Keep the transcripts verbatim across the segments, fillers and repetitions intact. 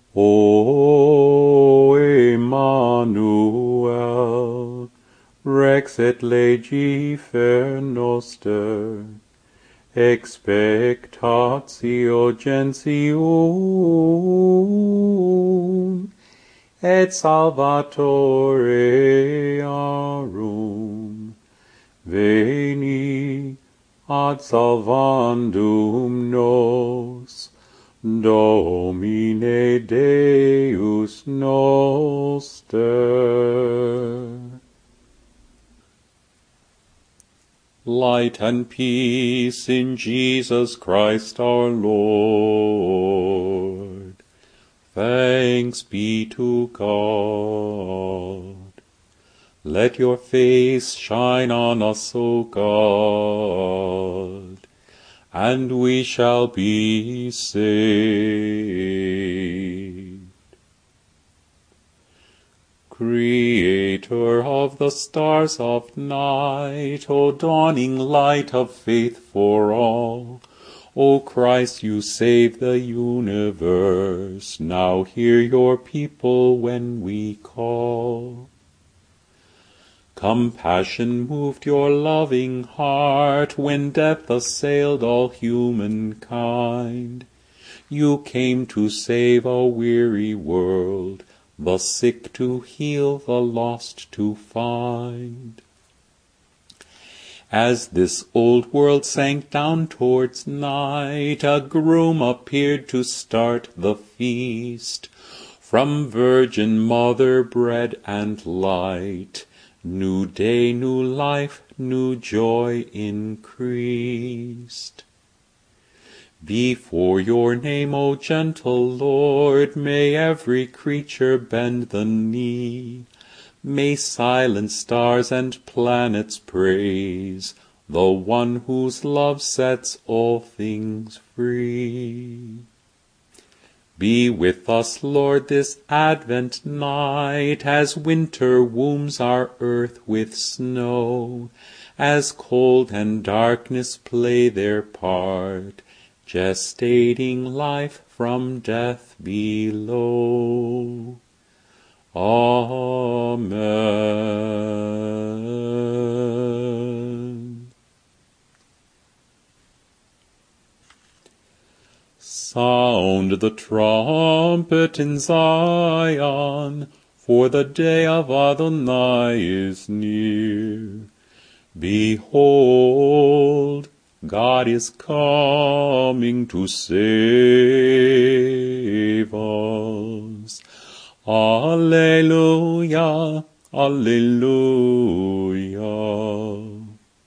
O Emmanuel, Rex et legi fer noster, expectatio gentium, et Salvatore arum, veni ad salvandum nos, Domine Deus noster. Light and peace in Jesus Christ our Lord. Thanks be to God. Let your face shine on us, O God, and we shall be saved. Creator of the stars of night, O dawning light of faith for all, O Christ, you save the universe. Now hear your people when we call. Compassion moved your loving heart when death assailed all humankind. You came to save a weary world, the sick to heal, the lost to find. As this old world sank down towards night, a groom appeared to start the feast. From Virgin Mother bread and light, new day, new life, new joy increased. Before your name, O gentle Lord, may every creature bend the knee. May silent stars and planets praise the one whose love sets all things free. Be with us, Lord, this Advent night, as winter wombs our earth with snow, as cold and darkness play their part, gestating life from death below. Amen. Sound the trumpet in Zion, for the day of Adonai is near. Behold, God is coming to save us. Alleluia, alleluia.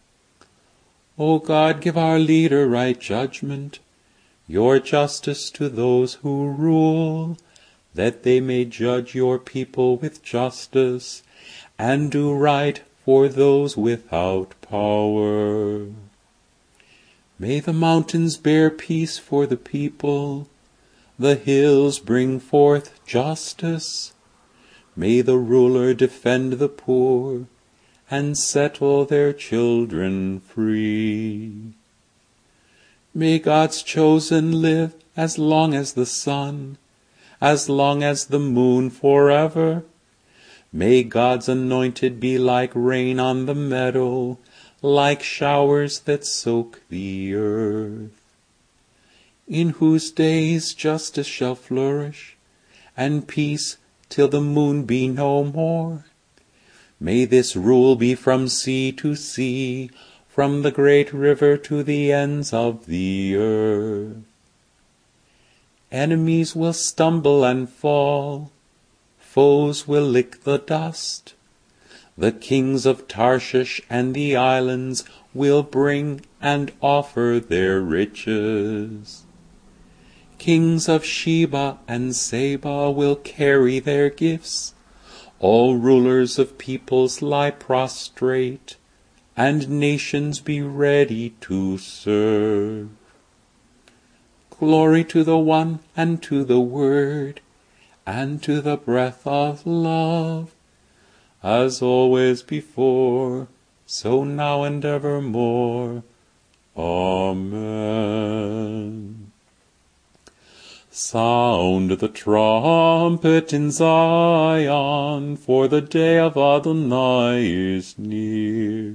O God, give our leader right judgment, your justice to those who rule, that they may judge your people with justice, and do right for those without power. May the mountains bear peace for the people, the hills bring forth justice. May the ruler defend the poor, and settle their children free. May God's chosen live as long as the sun, as long as the moon forever. May God's anointed be like rain on the meadow, like showers that soak the earth. In whose days justice shall flourish, and peace till the moon be no more. May this rule be from sea to sea, from the great river to the ends of the earth. Enemies will stumble and fall, foes will lick the dust. The kings of Tarshish and the islands will bring and offer their riches. Kings of Sheba and Seba will carry their gifts. All rulers of peoples lie prostrate, and nations be ready to serve. Glory to the One, and to the Word, and to the breath of love, as always before, so now and evermore. Amen. Sound the trumpet in Zion, for the day of Adonai is near.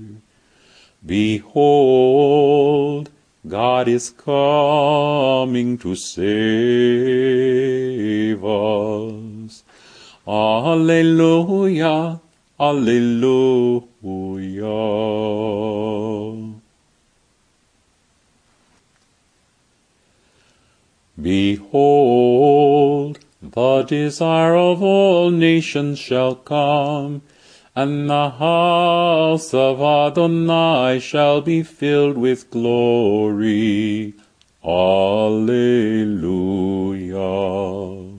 Behold, God is coming to save us. Alleluia, alleluia. Behold, the desire of all nations shall come, and the house of Adonai shall be filled with glory. Alleluia.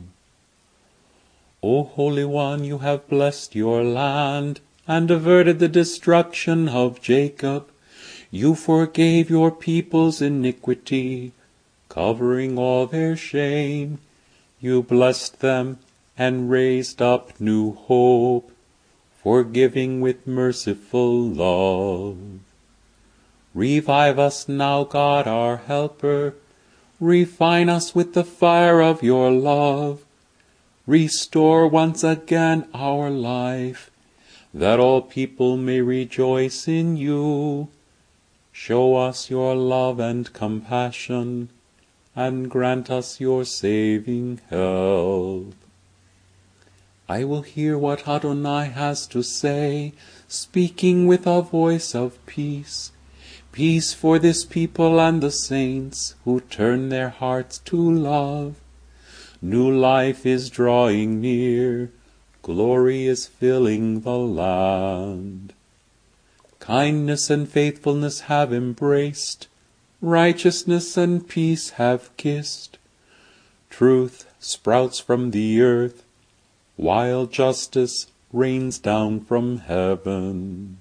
O Holy One, you have blessed your land, and averted the destruction of Jacob. You forgave your people's iniquity, covering all their shame. You blessed them, and raised up new hope, forgiving with merciful love. Revive us now, God our helper. Refine us with the fire of your love. Restore once again our life, that all people may rejoice in you. Show us your love and compassion, and grant us your saving help. I will hear what Adonai has to say, speaking with a voice of peace. Peace for this people and the saints who turn their hearts to love. New life is drawing near, glory is filling the land. Kindness and faithfulness have embraced, righteousness and peace have kissed. Truth sprouts from the earth, while justice rains down from heaven.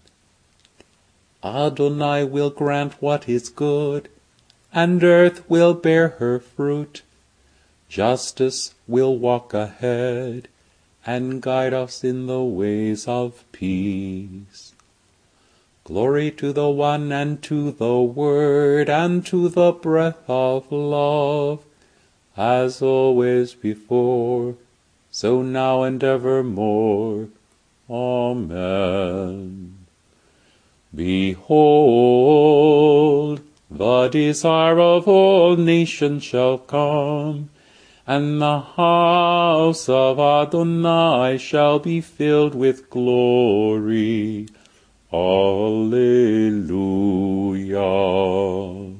Adonai will grant what is good, and earth will bear her fruit. Justice will walk ahead, and guide us in the ways of peace. Glory to the One, and to the Word, and to the breath of love, as always before, so now and evermore. Amen. Behold, the desire of all nations shall come, and the house of Adonai shall be filled with glory. Alleluia.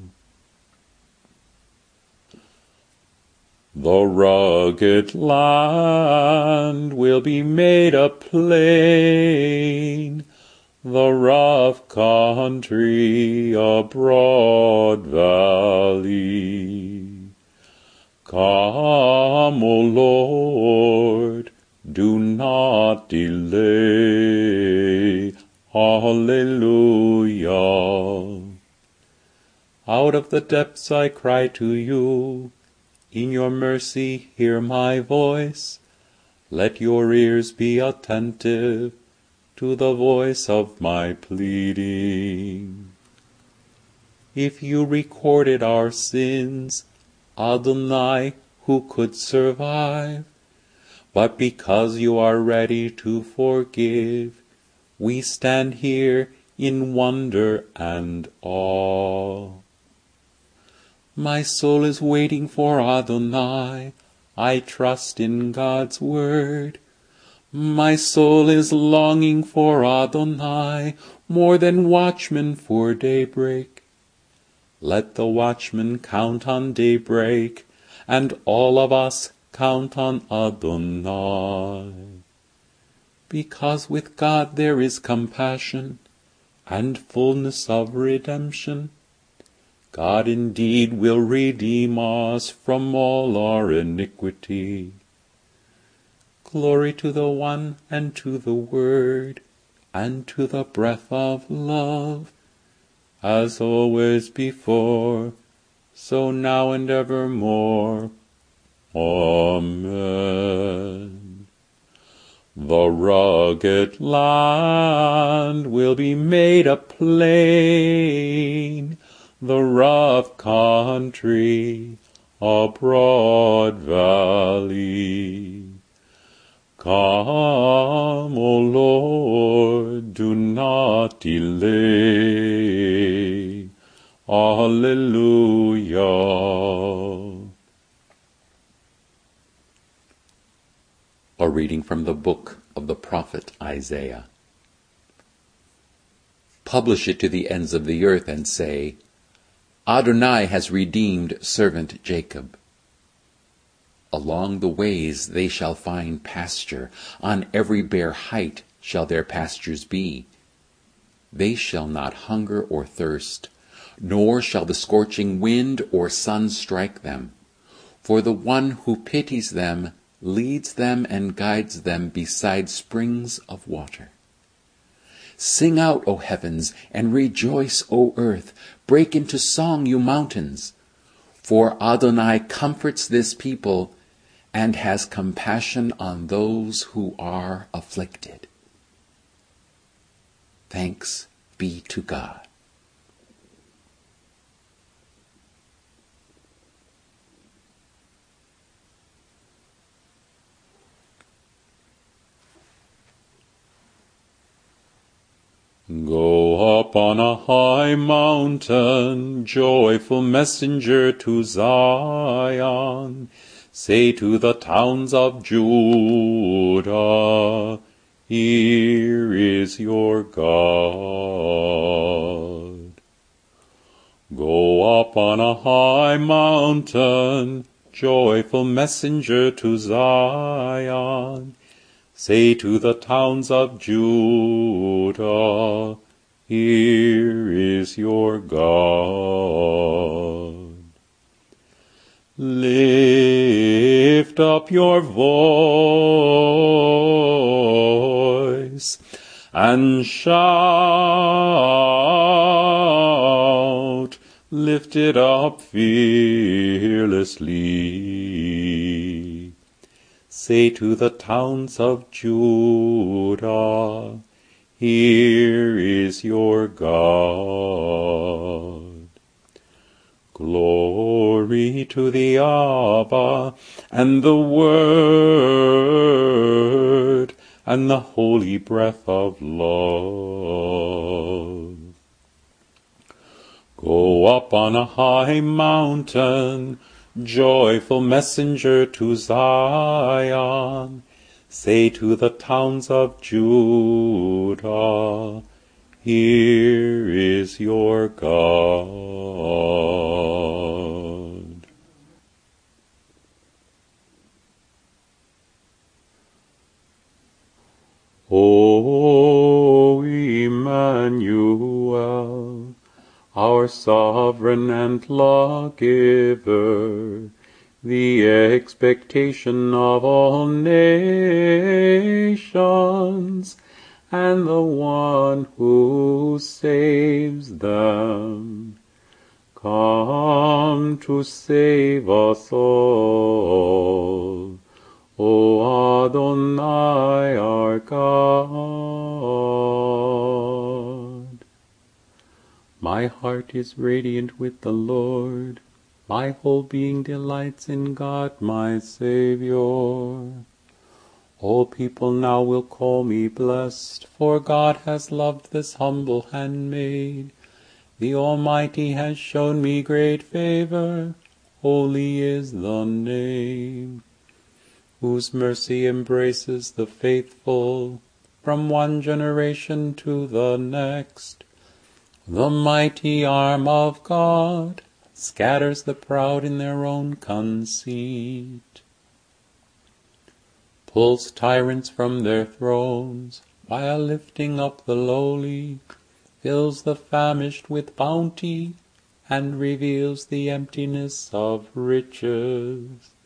The rugged land will be made a plain, the rough country a broad valley. Come, O Lord, do not delay. Alleluia. Out of the depths I cry to you. In your mercy hear my voice. Let your ears be attentive to the voice of my pleading. If you recorded our sins, Adonai, who could survive? But because you are ready to forgive, we stand here in wonder and awe. My soul is waiting for Adonai. I trust in God's word. My soul is longing for Adonai more than watchmen for daybreak. Let the watchmen count on daybreak, and all of us count on Adonai. Because with God there is compassion and fullness of redemption. God indeed will redeem us from all our iniquity. Glory to the One, and to the Word, and to the breath of love, as always before, so now and evermore. Amen. The rugged land will be made a plain, the rough country a broad valley. Come, O Lord, do not delay. Alleluia. A reading from the book of the prophet Isaiah. Publish it to the ends of the earth and say, Adonai has redeemed servant Jacob. Along the ways they shall find pasture, on every bare height shall their pastures be. They shall not hunger or thirst, nor shall the scorching wind or sun strike them. For the one who pities them leads them and guides them beside springs of water. Sing out, O heavens, and rejoice, O earth. Break into song, you mountains. For Adonai comforts this people and has compassion on those who are afflicted. Thanks be to God. Go up on a high mountain, joyful messenger to Zion. Say to the towns of Judah, here is your God. Go up on a high mountain, joyful messenger to Zion. Say to the towns of Judah, here is your God. Lift up your voice and shout. Lift it up fearlessly. Say to the towns of Judah, here is your God. Glory to the Abba, and the Word, and the holy breath of love. Go up on a high mountain, joyful messenger to Zion. Say to the towns of Judah, here is your God. O Emmanuel, our sovereign and lawgiver, the expectation of all nations, and the one who saves them. Come to save us all, O Adonai our God. My heart is radiant with the Lord. My whole being delights in God my Saviour. All people now will call me blessed, for God has loved this humble handmaid. The Almighty has shown me great favor. Holy is the name, whose mercy embraces the faithful from one generation to the next. The mighty arm of God scatters the proud in their own conceit, pulls tyrants from their thrones, while lifting up the lowly, fills the famished with bounty, and reveals the emptiness of riches.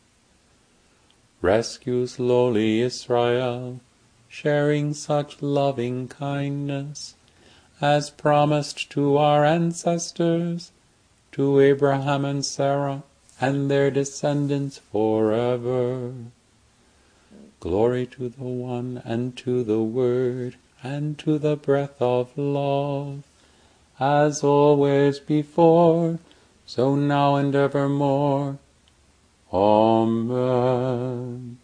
Rescues lowly Israel, sharing such loving kindness, as promised to our ancestors, to Abraham and Sarah, and their descendants forever. Glory to the One, and to the Word, and to the breath of love, as always before, so now and evermore, Amen.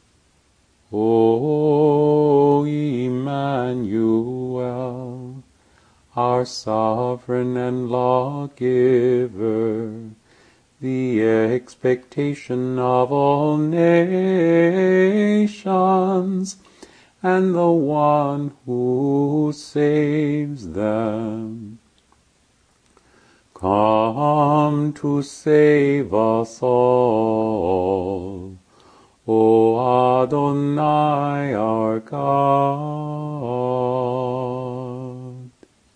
O Emmanuel, our sovereign and lawgiver, the expectation of all nations, and the one who saves them, come to save us all, O Adonai our God.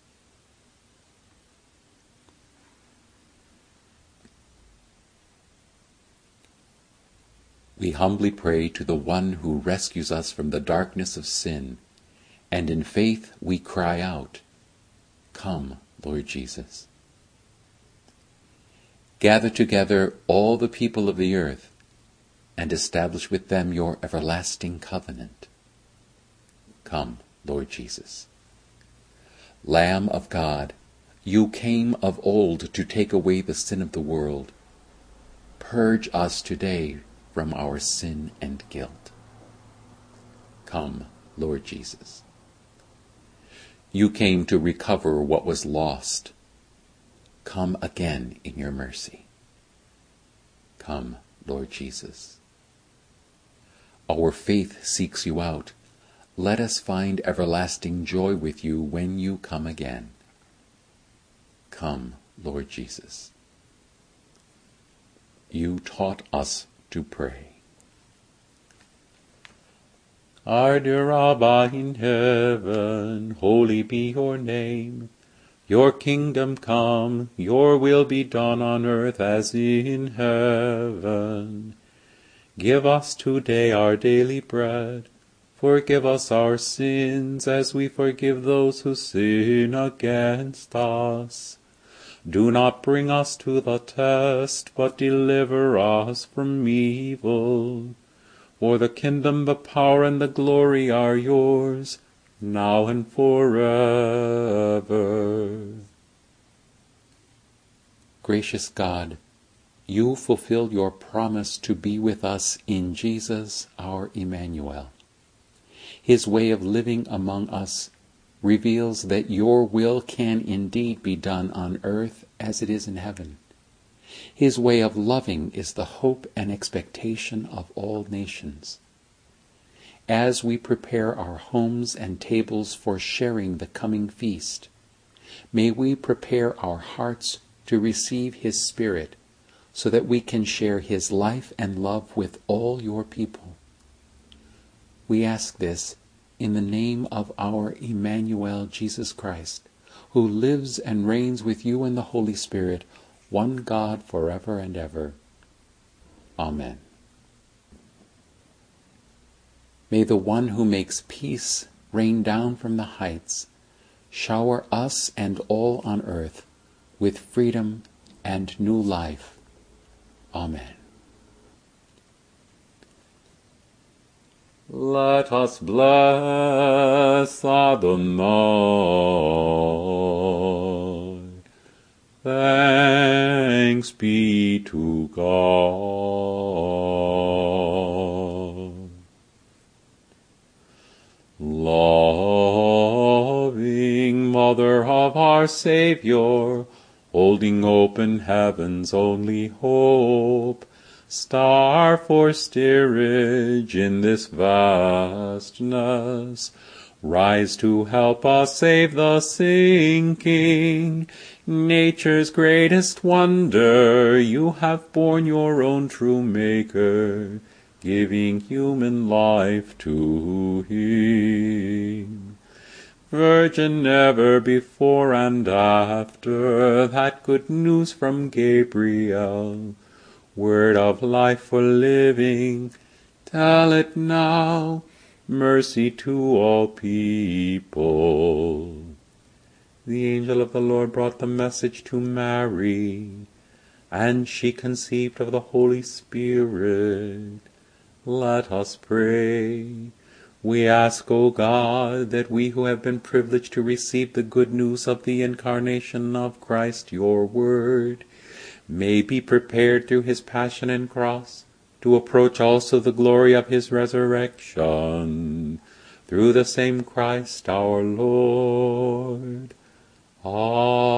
We humbly pray to the one who rescues us from the darkness of sin, and in faith we cry out, Come, Lord Jesus. Gather together all the people of the earth, and establish with them your everlasting covenant. Come, Lord Jesus. Lamb of God, you came of old to take away the sin of the world. Purge us today from our sin and guilt. Come, Lord Jesus. You came to recover what was lost. Come again in your mercy. Come, Lord Jesus. Our faith seeks you out. Let us find everlasting joy with you when you come again. Come, Lord Jesus. You taught us to pray. Our dear Abba in heaven, holy be your name. Your kingdom come, your will be done on earth as in heaven. Give us today our daily bread. Forgive us our sins as we forgive those who sin against us. Do not bring us to the test, but deliver us from evil. For the kingdom, the power, and the glory are yours, now and forever. Gracious God, you fulfilled your promise to be with us in Jesus, our Emmanuel. His way of living among us reveals that your will can indeed be done on earth as it is in heaven. His way of loving is the hope and expectation of all nations. As we prepare our homes and tables for sharing the coming feast, may we prepare our hearts to receive his Spirit, so that we can share his life and love with all your people. We ask this in the name of our Emmanuel Jesus Christ, who lives and reigns with you in the Holy Spirit, one God forever and ever. Amen. May the one who makes peace rain down from the heights, shower us and all on earth with freedom and new life. Amen. Let us bless Adonai. Thanks be to God. Loving Mother of our Savior, holding open heaven's only hope, star for steerage in this vastness, rise to help us save the sinking. Nature's greatest wonder, you have borne your own true Maker, giving human life to him. Virgin never before and after, that good news from Gabriel, word of life for living, tell it now, mercy to all people. The angel of the Lord brought the message to Mary, and she conceived of the Holy Spirit. Let us pray. We ask, O God, that we who have been privileged to receive the good news of the incarnation of Christ, your Word, may be prepared through his passion and cross, to approach also the glory of his resurrection, through the same Christ our Lord. Amen.